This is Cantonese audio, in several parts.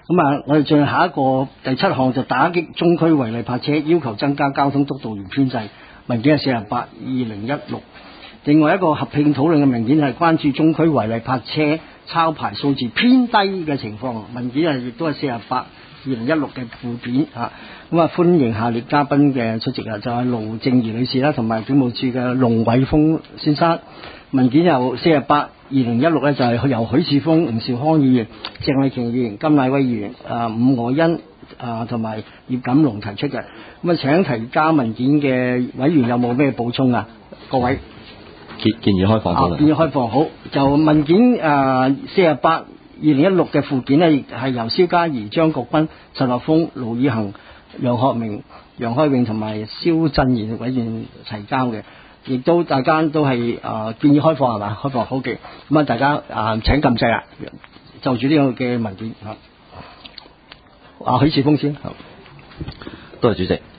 咁啊，我哋進下一個第7項就打擊中區違例泊車，要求增加交通督導員編制。文件係48/2016。另外一個合併討論嘅文件係關注中區違例泊車抄牌數字偏低嘅情況。文件係亦都係48/2016嘅附件嚇。咁啊，歡迎下列嘉賓嘅出席啊，就係盧靜儀女士啦，同埋警務處嘅龍偉峰先生。文件由48/2016咧，就係由許智峰、吳兆康議員、鄭麗瓊議員、甘乃威議員、伍凱欣同埋葉錦龍提出嘅。咁啊，請提交文件嘅委員有冇咩補充啊？各位建議開放討論。 建議開放好。就文件48/2016嘅附件呢，亦係由蕭嘉怡、張國軍、陳樂峰、盧以恒、楊學明、楊開永同埋蕭振賢委員提交嘅。亦都大家都係建議開放係嘛？開放好嘅。咁啊，大家請撳掣啦。就住呢個嘅文件許智峰先。 多謝主席。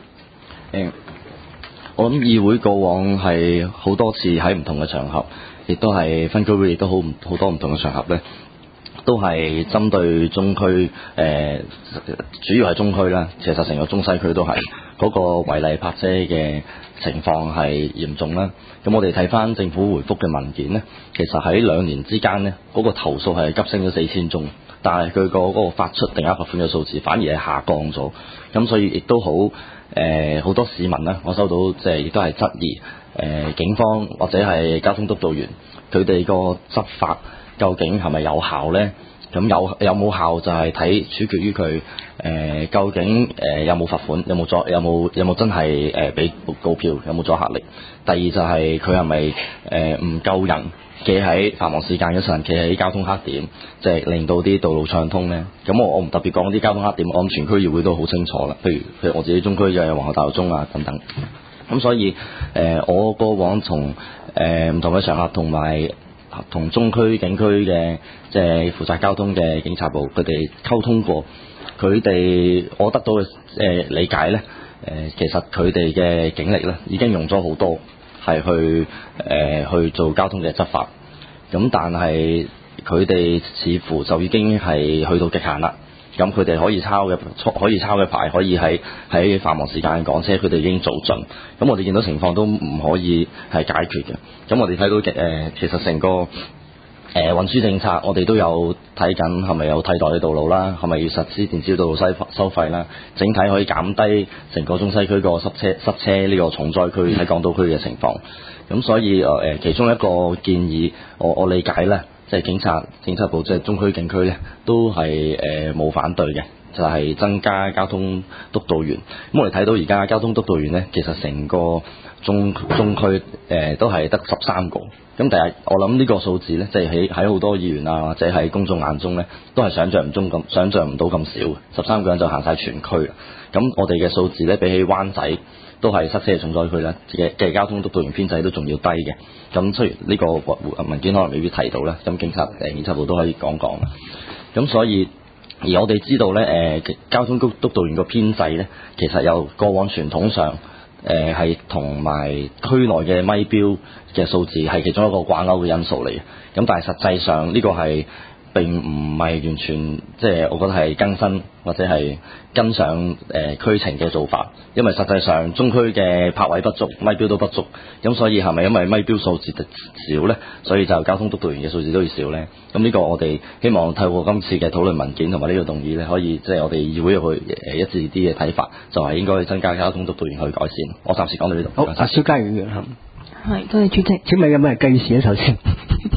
我諗議會過往係好多次喺唔同嘅場合，亦都係分區會，亦都好多唔同嘅場合咧，都係針對中區主要係中區啦，其實成個中西區都係嗰個違例泊車嘅情況係嚴重啦。咁我哋睇翻政府回覆嘅文件呢，其實喺2年之間呢，嗰個投訴係急升咗4000宗，但係佢嗰個發出定額罰款嘅數字反而係下降咗。咁所以亦都好多市民呢，我收到即係亦都係質疑警方或者係交通督導員佢哋個執法究竟係咪有效呢？咁有冇效就係取決於佢究竟有冇罰款，有冇真係俾告票，有冇阻嚇力。第二就係佢係咪唔夠人企喺繁忙時間嗰陣，企喺交通黑點，即係令到啲道路暢通呢。咁我唔特別講啲交通黑點，我諗全區議會都好清楚啦。譬如我自己中區嘅皇后大道中啊等等。咁所以我過往從唔同嘅場合同中區警區嘅即係負責交通嘅警察部佢哋溝通過，我得到嘅理解呢，其實佢哋嘅警力呢已經用咗好多係去做交通嘅執法，咁但係佢哋似乎就已經係去到極限啦。咁佢哋可以抄嘅牌，可以喺繁忙時間趕車，佢哋已經做盡。咁我哋見到情況都唔可以係解決嘅。咁我哋睇到其實成個運輸政策，我哋都有睇緊係咪有替代嘅道路啦，係咪要實施電子道路收費啦，整體可以減低成個中西區個塞車呢個重災區喺港島區嘅情況。咁所以其中一個建議，我理解呢。即係警察部，即係中區警區咧，都係冇反對嘅，就係增加交通督導員。咁我哋睇到而家交通督導員咧，其實成個中區都係得13個。咁但係我諗呢個數字咧，即係喺好多議員啊或者喺公眾眼中咧，都係想像唔到咁少。13個人就行晒全區。咁我哋嘅數字咧，比起灣仔都係塞車嘅重災區啦，嘅交通督導員編制都仲要低嘅。咁雖然呢個文件可能未必提到啦，咁警察部都可以講。咁所以而我哋知道咧，交通督導員個編制咧，其實由過往傳統上係同埋區內嘅咪標嘅數字係其中一個掛鈎嘅因素嚟嘅。咁但係實際上呢個係並唔係完全即係我覺得係更新或者係跟上區情嘅做法，因為實際上中區嘅泊位不足，咪標都不足，咁所以係咪因為咪標數字少呢？所以就交通督導員嘅數字都要少呢？咁呢個我哋希望透過今次嘅討論文件同埋呢個動議呢，可以即係我哋議會去一致啲嘅睇法，就係應該增加交通督導員去改善。我暫時講到呢度。 好，蕭嘉怡議員係，多謝主席。 請問有咩計時咧？首先，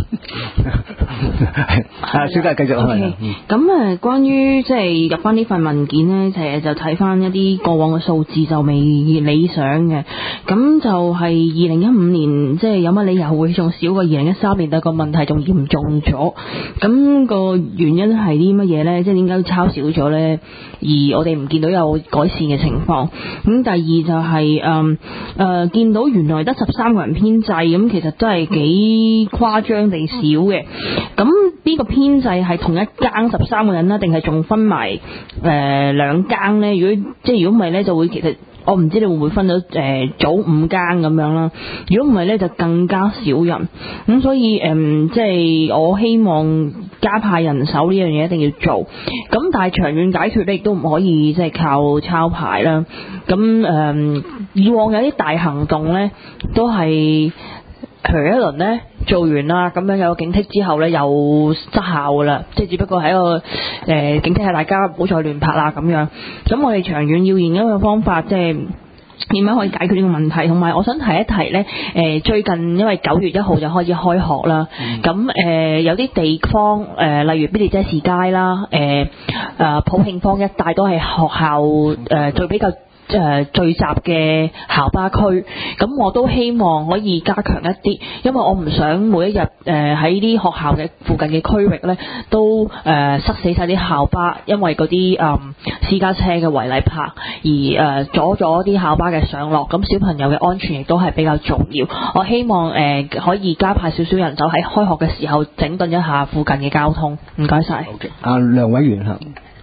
蕭嘉怡繼續啊。 咁關於即係入翻呢份文件呢，就睇翻一啲過往嘅數字就未理想嘅。咁就係2015年，即係有乜理由會仲少過2013年？但個問題仲嚴重咗。咁個原因係啲乜嘢呢？即係點解抄少咗呢？而我哋唔見到有改善嘅情況。咁第二就係見到原來得13個人編制，咁其實都係幾誇張地少嘅。咁呢個編制係同一更13個人啦，定係仲分埋2更呢？如果唔係呢，就會其實我唔知你會唔會分咗早午間咁樣啦。如果唔係咧，就更加少人。咁所以即係我希望加派人手呢樣嘢一定要做。咁但係長遠解決咧，亦都唔可以即係靠抄牌啦。咁以往有啲大行動咧，都係譬如一輪咧做完啦，咁樣有個警惕之後咧又失效噶啦，即係只不過係一個警惕下大家唔好再亂拍啦咁樣。咁我哋長遠要研究一個方法，即係點樣可以解決呢個問題。同埋我想提一提咧，最近因為9月1號就開始開學啦，咁有啲地方例如必利者士街啦，普慶坊一帶都係學校最比較聚集嘅校巴區，咁我都希望可以加強一啲，因為我唔想每一日喺啲學校嘅附近嘅區域咧都塞死晒啲校巴，因為嗰啲私家車嘅違例泊而阻咗啲校巴嘅上落，咁小朋友嘅安全亦都係比較重要。我希望可以加派少少人手喺開學嘅時候整頓一下附近嘅交通。唔該晒。 好嘅，梁委員嚇。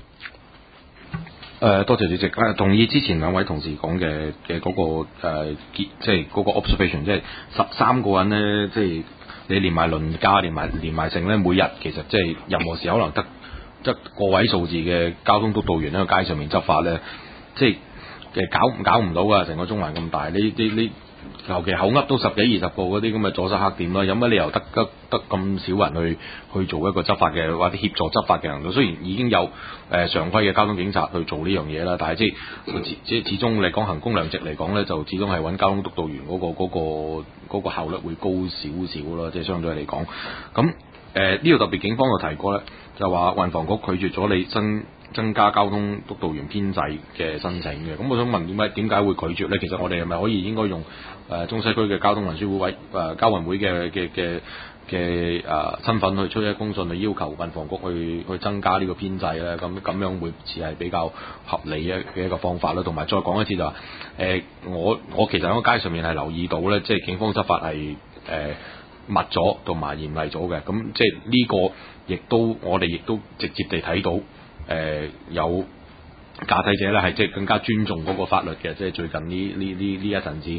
多謝主席。同意之前兩位同事講嘅嗰個即係嗰個 observation， 即係13個人咧，即係你連埋輪假，連埋剩咧，每日其實即係任何時可能得個位數字嘅交通督導員喺個街上面執法咧，即係搞唔到噶，成個中環咁大，你尤其口噏都10幾20個嗰啲咁嘅阻塞黑點啦，有乜理由得咁少人去做一個執法嘅或者協助執法嘅行動？雖然已經有常規嘅交通警察去做呢樣嘢啦，但係即係始終嚟講行公量值嚟講咧，就始終係揾交通督導員嗰個效率會高少少啦，即係相對嚟講。咁呢度特別警方有提過咧，就話運房局拒絕咗你增加交通督導員編制嘅申請嘅。咁我想問點解會拒絕咧？其實我哋係咪可以應該用中西區嘅交通運輸會交運會嘅身份去出一公信去要求運房局去增加呢個編制咧？咁樣會似係比較合理嘅一個方法啦。同埋再講一次就話我其實喺個街上面係留意到咧，即係警方執法係密咗同埋嚴厲咗嘅。咁即係呢個我哋亦都直接地睇到有駕駛者咧係即係更加尊重嗰個法律嘅，即係最近呢一陣子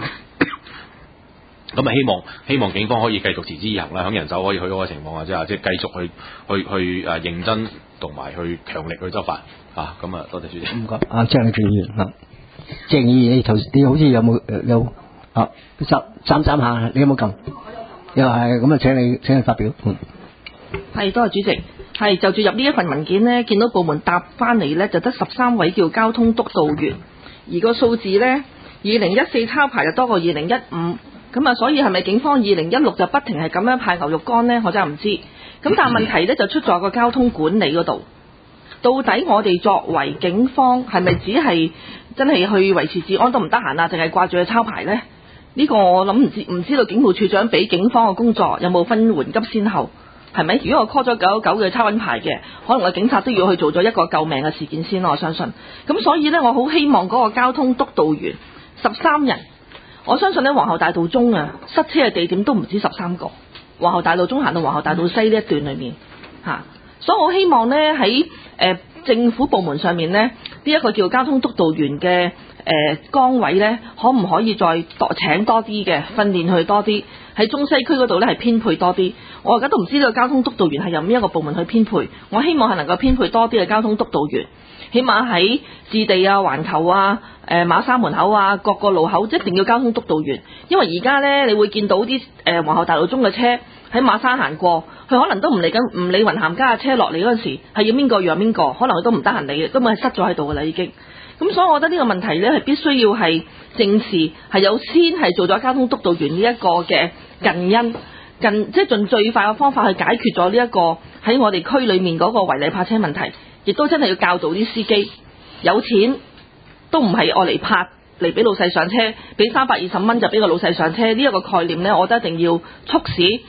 咁希望警方可以繼續持之以恆啦，喺人手可以許可嘅情況下之下，即係繼續去認真同埋去強力去執法啊！咁啊，多謝主席。 唔該，鄭麗瓊議員嚇，鄭議員你好似有啊斬下，你有冇撳？又係咁啊！請你發表。 係，多謝主席。係就住入呢一份文件呢，見到部門答翻嚟呢，就得13位叫交通督導員，而個數字呢，2014抄牌就多過2015，咁啊，所以係咪警方2016就不停係咁樣派牛肉乾呢？我真係唔知。咁但係問題呢，就出咗個交通管理嗰度，到底我哋作為警方係咪只係真係去維持治安都唔得閒啊？淨係掛住去抄牌呢？呢個我諗唔知道警務處長俾警方嘅工作有冇分緩急先後？係咪？如果我 call 咗999嘅抄緊牌嘅，可能個警察都要去做咗一個救命嘅事件先咯。我相信。咁所以呢，我好希望嗰個交通督導員13人，我相信呢皇后大道中啊，塞車嘅地點都唔止13個。皇后大道中行到皇后大道西呢一段裏面所以我希望呢，喺政府部門上面呢，呢一個叫交通督導員嘅崗位呢，可唔可以再請多啲嘅訓練佢多啲？喺中西區嗰度呢，係編配多啲。我而家都唔知道交通督導員係由邊一個部門去編配。我希望係能夠編配多啲嘅交通督導員，起碼喺置地啊、環球啊、馬沙門口啊各個路口一定要交通督導員。因為而家呢，你會見到啲皇后大道中嘅車喺馬沙行過，佢可能都唔理雲咸街嘅車落嚟嗰陣時係要邊個讓邊個，可能佢都唔得閒理嘅，根本係塞咗喺度㗎啦已經。咁所以我覺得呢個問題呢，係必須要係正視，係有先係做咗交通督導員呢一個嘅近因，即係盡最快嘅方法去解決咗呢一個喺我哋區裏面嗰個違例泊車問題，亦都真係要教導啲司機有錢都唔係愛嚟泊嚟俾老細上車，俾320蚊就俾個老細上車呢一個概念呢，我覺得一定要促使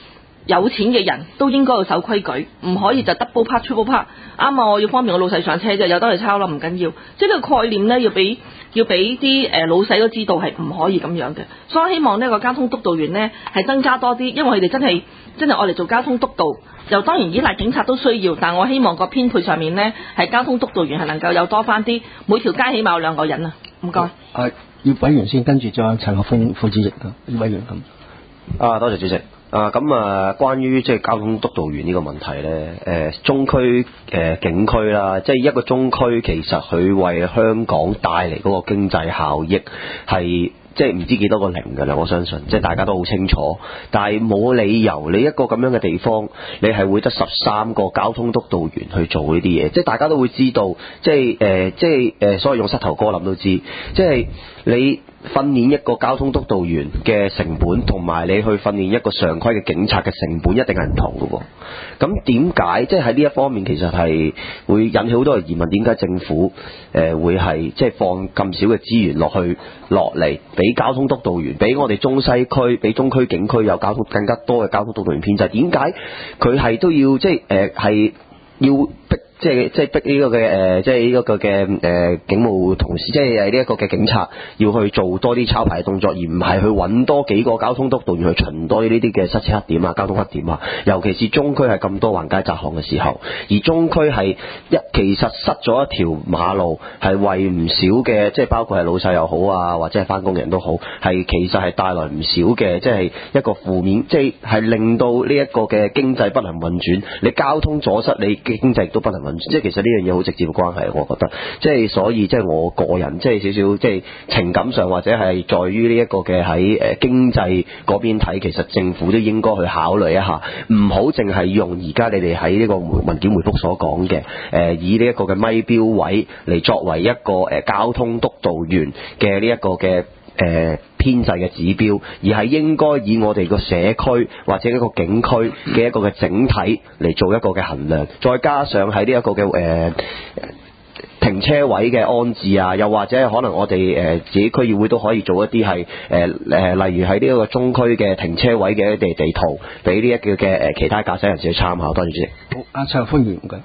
有錢嘅人都應該要守規矩，唔可以就 double park、triple park。啱啊，我要方便我老細上車啫，有得去抄啦，唔緊要。即係呢個概念呢，要俾啲老細都知道係唔可以咁樣嘅。所以我希望呢個交通督導員呢係增加多啲，因為佢哋真係愛嚟做交通督導。就當然依賴警察都需要，但我希望個編配上面呢，係交通督導員係能夠有多翻啲，每條街起碼有2個人啊。唔該。 葉委員先，跟住再陳學鋒副主席啊，葉委員咁。 多謝主席。關於即係交通督導員呢個問題呢，中區警區啦，即係一個中區，其實佢為香港帶嚟嗰個經濟效益係即係唔知幾多個零㗎啦，我相信即係大家都好清楚。但係冇理由你一個咁樣嘅地方，你係會得13個交通督導員去做呢啲嘢，即係大家都會知道，即係所謂用膝頭哥諗都知，即係你訓練一個交通督導員嘅成本，同埋你去訓練一個常規嘅警察嘅成本，一定係唔同嘅喎。咁點解即係喺呢一方面其實係會引起好多嘅疑問？點解政府會係即係放咁少嘅資源落嚟俾交通督導員，俾我哋中西區、俾中區警區有更加多嘅交通督導員編制？點解佢係都要即係係要逼？即係逼呢個嘅即係呢個嘅警務同事，即係呢一個嘅警察要去做多啲抄牌嘅動作，而唔係去揾多幾個交通督導員去巡多呢啲嘅塞車黑點啊、交通黑點啊。尤其是中區係咁多橫街窄巷嘅時候，而中區係其實塞咗一條馬路，係為唔少嘅即係包括係老細又好啊，或者係返工人都好，係其實係帶來唔少嘅即係一個負面，即係令到呢一個嘅經濟不能運轉。你交通阻塞，你經濟都不能運轉。即係其實呢樣嘢好直接嘅關係，我覺得，即係所以即係我個人即係少少即係情感上或者係在於呢一個嘅喺經濟嗰邊睇，其實政府都應該去考慮一下，唔好淨係用而家你哋喺呢個文件回覆所講嘅以呢一個嘅咪標位嚟作為一個交通督導員嘅呢一個嘅編制嘅指標，而係應該以我哋個社區或者一個警區嘅一個嘅整體嚟做一個嘅衡量，再加上喺呢一個嘅停車位嘅安置啊，又或者可能我哋自己區議會都可以做一啲係例如喺呢一個中區嘅停車位嘅地圖，俾呢一個嘅其他駕駛人士去參考。多謝主席。 好，阿陳歡迎嘅。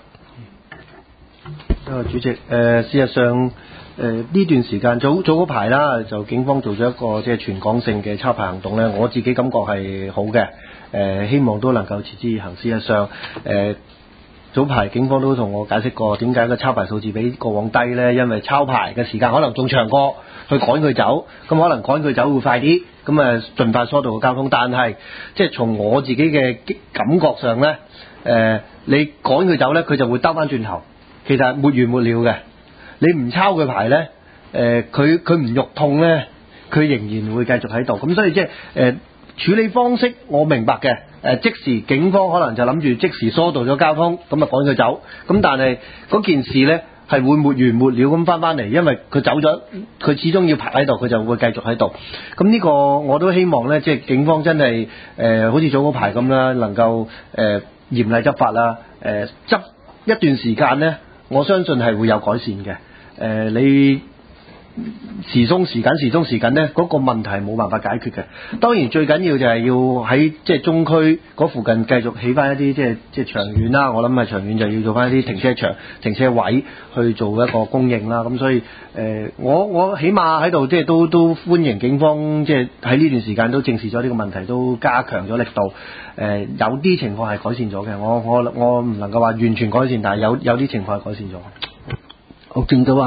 主席，事實上呢段時間早嗰排啦，就警方做咗一個即係全港性嘅抄牌行動咧，我自己感覺係好嘅，希望都能夠持之以恆。事實上，早排警方都同我解釋過點解個抄牌數字比過往低呢？因為抄牌嘅時間可能仲長過去趕佢走，咁可能趕佢走會快啲，咁盡快疏導個交通。但係即係從我自己嘅感覺上呢，你趕佢走呢，佢就會兜翻轉頭，其實沒完沒了嘅。你唔抄佢牌呢，佢唔肉痛呢，佢仍然會繼續喺度。咁所以即係處理方式我明白嘅。即時警方可能就諗住即時疏導咗交通，咁趕佢走。咁但係嗰件事呢係會沒完沒了咁翻嚟，因為佢走咗，佢始終要排喺度，佢就會繼續喺度。咁呢個我都希望呢，即係警方真係好似早嗰排咁啦，能夠嚴厲執法啦。執一段時間呢，我相信係會有改善嘅。你時鬆時緊呢，嗰個問題冇辦法解決嘅。當然最緊要就係要喺即係中區嗰附近繼續起翻一啲即係長遠啦。我諗係長遠就要做翻一啲停車場、停車位去做一個供應啦。咁所以我起碼喺度即係都歡迎警方即係喺呢段時間都正視咗呢個問題，都加強咗力度。有啲情況係改善咗嘅，我唔能夠話完全改善，但係有啲情況係改善咗。 我見到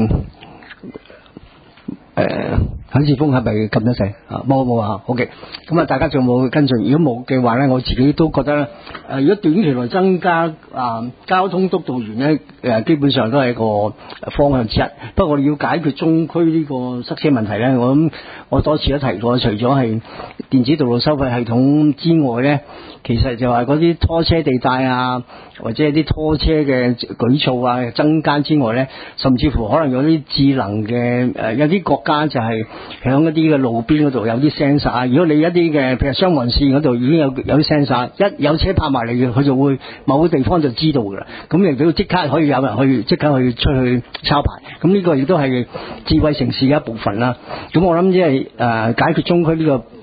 許智峰係咪撳得掣？冇啊 ，OK。咁大家仲有冇跟進？如果冇嘅話咧，我自己都覺得如果短期內增加交通督導員咧，基本上都係一個方向之一。不過我哋要解決中區呢個塞車問題咧，我諗我多次都提過，除咗係電子道路收費系統之外咧，其實就係嗰啲拖車地帶啊，或者係啲拖車嘅舉措啊增加之外咧，甚至乎可能有啲智能嘅有啲國家就係響一啲嘅路邊嗰度有啲 sensor。如果你一啲嘅譬如雙黃線嗰度已經有啲 sensor， 一有車泊埋嚟，佢就會某個地方就知道㗎啦。咁亦都即刻可以有人去即刻去出去抄牌。咁呢個亦都係智慧城市嘅一部分啦。咁我諗即係解決中區呢個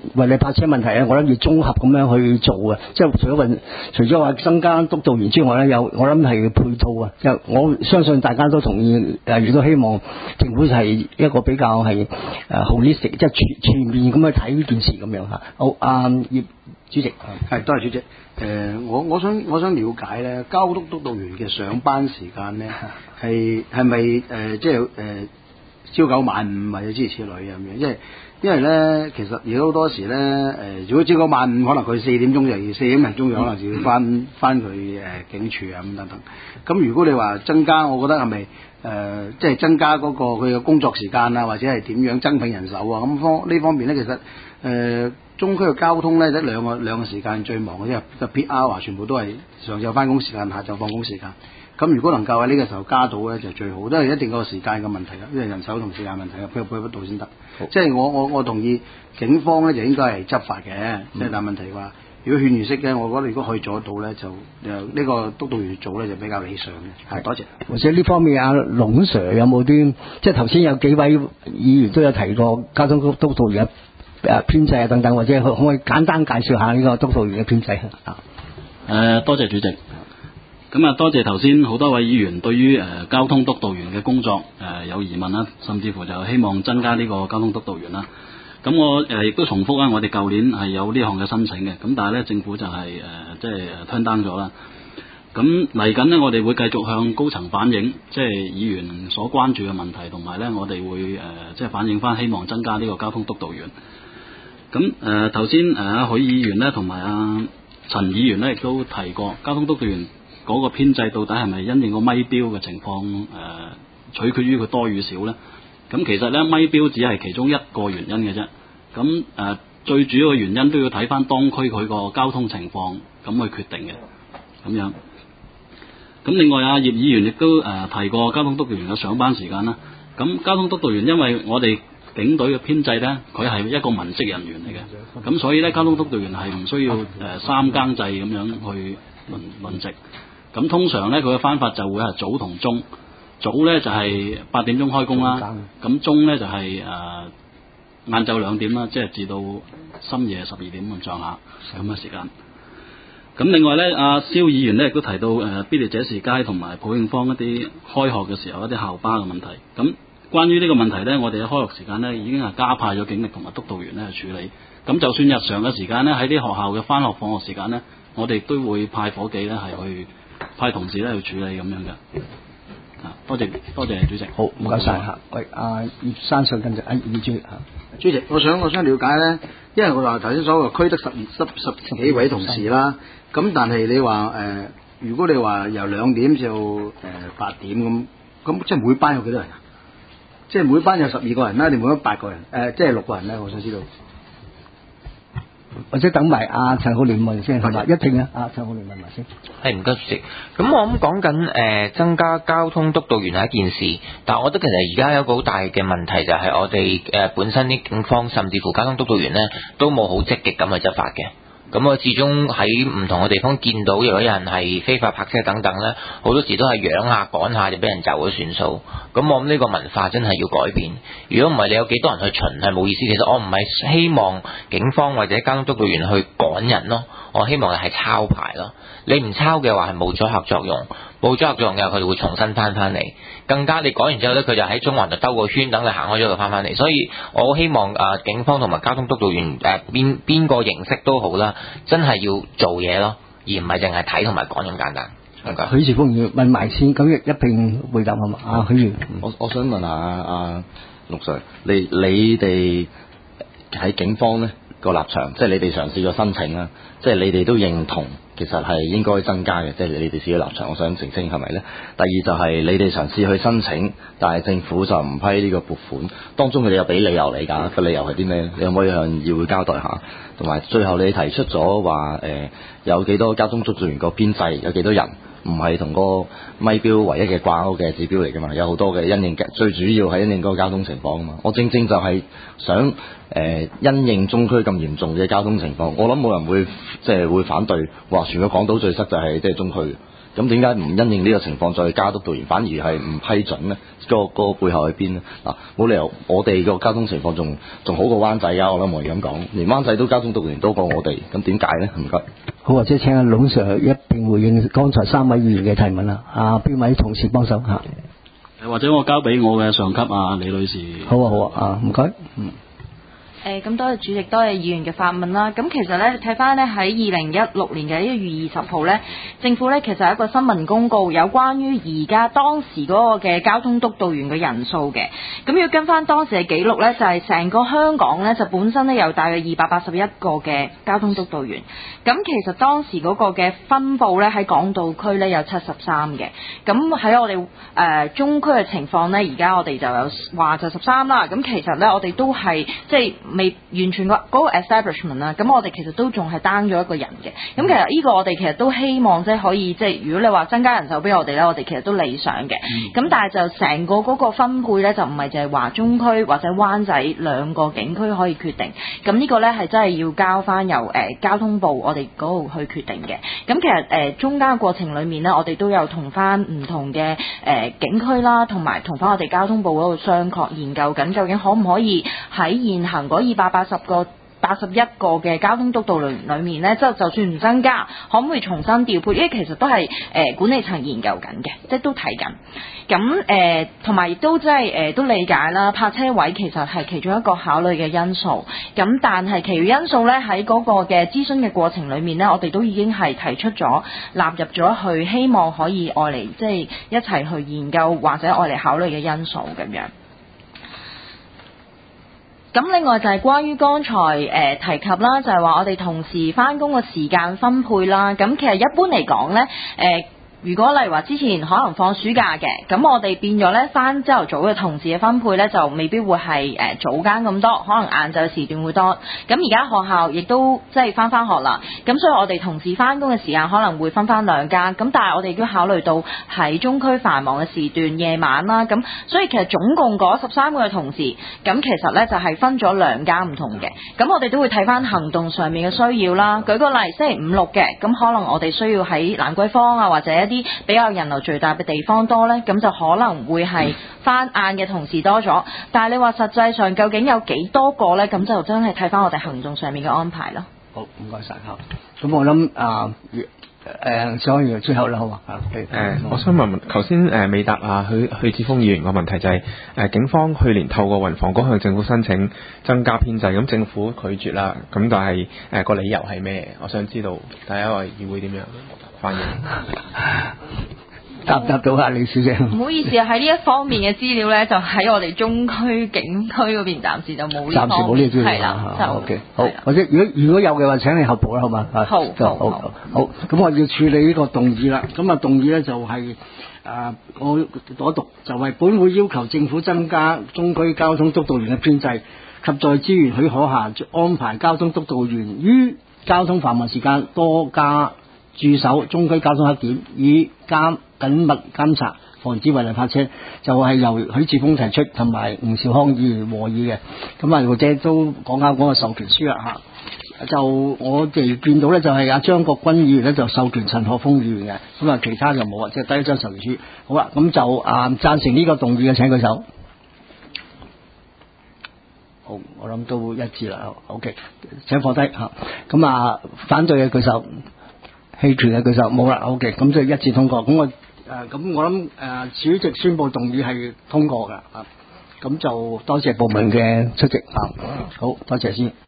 違例泊車問題咧，我諗要綜合咁樣去做啊，即係除咗話增加督導員之外咧，我諗係配套啊，就我相信大家都同意亦都希望政府係一個比較係holistic，即係全面咁去睇呢件事咁樣嚇。好，葉主席係多謝主席。我想了解咧，交通督導員嘅上班時間咧係咪即係朝九晚五或者諸如此類咁樣？因為咧，其實而家好多時咧如果朝九晚五，可能佢4點鐘就要4點零鐘就可能就要翻佢警署啊咁等等。咁如果你話增加，我覺得係咪即係增加嗰個佢嘅工作時間啊，或者係點樣增聘人手啊？咁呢方面咧，其實中區嘅交通咧，得兩個時間最忙嘅，因為個 peak hour 全部都係上晝翻工時間，下晝放工時間。咁如果能夠喺呢個時候加到咧，就最好，都係一定個時間嘅問題啦，因為人手同時間問題啊，配合到先得。即係我同意警方咧就應該係執法嘅，即係但問題話，如果勸喻式咧，我覺得如果可以做得到咧，就呢個督導員做咧就比較理想嘅。係多謝。 或者呢方面阿龍 Sir 有冇啲，即係頭先有幾位議員都有提過交通督導員嘅編制啊等等，或者可唔可以簡單介紹下呢個督導員嘅編制啊？ 多謝主席。咁啊，多謝頭先好多位議員對於交通督導員嘅工作有疑問啦，甚至乎就希望增加呢個交通督導員啦。咁我亦都重複啦，我哋舊年係有呢項嘅申請嘅，咁但係咧政府就係即係 turn down 咗啦。咁嚟緊呢，我哋會繼續向高層反映，即係議員所關注嘅問題，同埋咧我哋會即係反映翻，希望增加呢個交通督導員。咁頭先許議員咧同埋陳議員咧亦都提過交通督導員嗰個編制到底係咪因應個咪標嘅情況取決於佢多與少呢？咁其實咧咪標只係其中一個原因嘅啫。咁最主要嘅原因都要睇翻當區佢個交通情況咁去決定嘅。咁樣。咁另外葉議員亦都提過交通督導員嘅上班時間啦。咁交通督導員因為我哋警隊嘅編制咧，佢係一個文職人員嚟嘅，咁所以咧交通督導員係唔需要三更制咁樣去輪值。咁通常咧佢嘅翻法就會係早同中，早咧就係8點鐘開工啦，咁中咧就係晏晝2點啦，即係至到深夜12點咁上下咁嘅時間。咁另外咧，蕭議員咧亦都提到必列者士街同埋普慶坊一啲開學嘅時候一啲校巴嘅問題。咁關於呢個問題咧，我哋喺開學時間咧已經係加派咗警力同埋督導員咧去處理。咁就算日常嘅時間咧，喺啲學校嘅翻學放學時間咧，我哋都會派伙計咧係去派同事咧去處理咁樣嘅。多謝主席。好， 唔該晒嚇。喂，葉生想跟住，葉主席嚇。 主席，我想了解咧，因為我話頭先所謂區得十幾位同事啦，咁但係你話如果你話由2點至到8點咁即係每班有幾多人啊？即係每班有12個人啦，定每班8個人？即係6個人咧？我想知道。 或者等埋陳浩濂問先係嘛？一定啊，陳浩濂問埋先。 係唔該主席。咁我諗講緊增加交通督導員係一件事，但係我覺得其實而家有一個好大嘅問題就係我哋本身啲警方甚至乎交通督導員咧都冇好積極咁去執法嘅。咁我始終喺唔同嘅地方見到，如果有人係非法泊車等等咧，好多時都係揚下趕下就俾人就咗算數。咁我諗呢個文化真係要改變。如果唔係，你有幾多人去巡係冇意思。其實我唔係希望警方或者交通督導員去趕人咯，我希望係抄牌咯。你唔抄嘅話係冇阻嚇作用，冇阻嚇作用嘅佢哋會重新翻嚟。更加你趕完之後咧，佢就喺中環就兜個圈，等你行開咗就翻嚟。所以我好希望警方同埋交通督導員邊個形式都好啦，真係要做嘢咯，而唔係淨係睇同埋趕咁簡單。 許智峰要問埋先，咁一併回答好嘛？許議員， 我想問下陸 Sir， 你哋喺警方咧個立場，即係你哋嘗試過申請啦，即係你哋都認同其實係應該增加嘅，即係你哋自己立場，我想澄清係咪咧？第二就係你哋嘗試去申請，但係政府就唔批呢個撥款，當中佢哋有俾理由你㗎，個理由係啲咩？你可唔可以向議會交代下？同埋最後你提出咗話有幾多交通督導員個編制，有幾多人？唔係同個咪標唯一嘅掛鈎嘅指標嚟㗎嘛，有好多嘅因應，最主要係因應嗰個交通情況啊嘛。我正就係想因應中區咁嚴重嘅交通情況，我諗冇人會即係會反對話全個港島最塞就係即係中區。 咁點解唔因應呢個情況再加督導員，反而係唔批准呢？個背後喺邊呢？嗱，冇理由我哋個交通情況仲好過灣仔啊！我諗我係咁講，連灣仔都交通督導員多過我哋，咁點解呢？唔該。 好，或者請阿龍 Sir 一並回應剛才3位議員嘅提問啦。邊位同事幫手嚇？ 或者我交俾我嘅上級李女士。 好啊，唔該。 咁多謝主席，多謝議員嘅發問啦。咁其實咧，睇翻咧喺2016年嘅1月20號咧，政府咧其實有一個新聞公告，有關於而家當時嗰個嘅交通督導員嘅人數嘅。咁要跟翻當時嘅記錄咧，就係成個香港咧就本身咧有大約281個嘅交通督導員。咁其實當時嗰個嘅分佈咧喺港島區咧有73嘅。咁喺我哋中區嘅情況咧，而家我哋就有話就13啦。咁其實咧我哋都係即係未完全嗰個 establishment 啦，咁我哋其實都仲係單咗一個人嘅。咁其實呢個我哋其實都希望即係可以即係如果你話增加人手俾我哋咧，我哋其實都理想嘅。咁但係就成個嗰個分配咧，就唔係淨係話中區或者灣仔兩個警區可以決定。咁呢個咧係真係要交翻由交通部我哋嗰度去決定嘅。咁其實中間嘅過程裡面咧，我哋都有同翻唔同嘅警區啦，同埋同翻我哋交通部嗰度商榷研究緊，究竟可唔可以喺現行嗰281個嘅交通督導員裏面呢，就算唔增加，可唔可以重新調配？因為其實都係管理層研究緊嘅，即係都睇緊。咁同埋亦都即係都理解啦，泊車位其實係其中一個考慮嘅因素。咁但係其餘因素呢，喺嗰個嘅諮詢嘅過程裏面呢，我哋都已經係提出咗納入咗去，希望可以愛嚟即係一齊去研究或者愛嚟考慮嘅因素咁樣。咁另外就係關於剛才提及啦，就係話我哋同事返工嘅時間分配啦。咁其實一般嚟講呢，如果例如話之前可能放暑假嘅，咁我哋變咗呢返朝頭早嘅同事嘅分配呢，就未必會係早更咁多，可能晏晝時段會多。咁而家學校亦都即係返學啦，咁所以我哋同事返工嘅時間可能會分2更。咁但係我哋都考慮到喺中區繁忙嘅時段夜晚啦，咁所以其實總共嗰13個嘅同事，咁其實呢就係分咗2更唔同嘅。咁我哋都會睇返行動上面嘅需要啦。舉個例，星期5、6嘅，咁可能我哋需要喺蘭桂坊啊或者啲比較人流最大嘅地方多呢，咁就可能會係翻晏嘅同事多咗。但係你話實際上究竟有幾多個呢？咁就真係睇翻我哋行動上面嘅安排咯。 好，唔該晒。咁我諗所以最後啦，好嘛？ 我想問頭先未答許智峰議員個問題就係警方去年透過運房局向政府申請增加編制，咁政府拒絕啦。咁但係個理由係咩？我想知道第一個議會點樣反應？ 答到啊，李小姐。 唔好意思啊，喺呢一方面嘅資料咧，就喺我哋中區警區嗰邊暫時就冇呢方面。暫時冇呢個資料。係啦，就 OK。好，或者如果有嘅話，請你後補啦，好嘛？好。咁我要處理呢個動議啦。咁動議咧就係我攞讀就係本會要求政府增加中區交通督導員嘅編制，及在資源許可下安排交通督導員於交通繁忙時間多加駐守中區交通黑點，以緊密監察，防止違例泊車，就係由許智峰提出，同埋吳兆康議員和議嘅。咁或者都講啱嗰個授權書啦嚇。就我哋見到咧，就係阿張國軍議員咧就授權陳學鋒議員嘅，咁其他就冇啊，即係得一張授權書。好啦，咁就贊成呢個動議嘅請舉手。好，我諗都一致啦。OK， 請放低嚇。咁反對嘅舉手。棄權嘅舉手冇啦。OK， 咁即係一致通過。咁我諗主席宣布動議係通過㗎。咁就多謝部門嘅出席。好多謝先。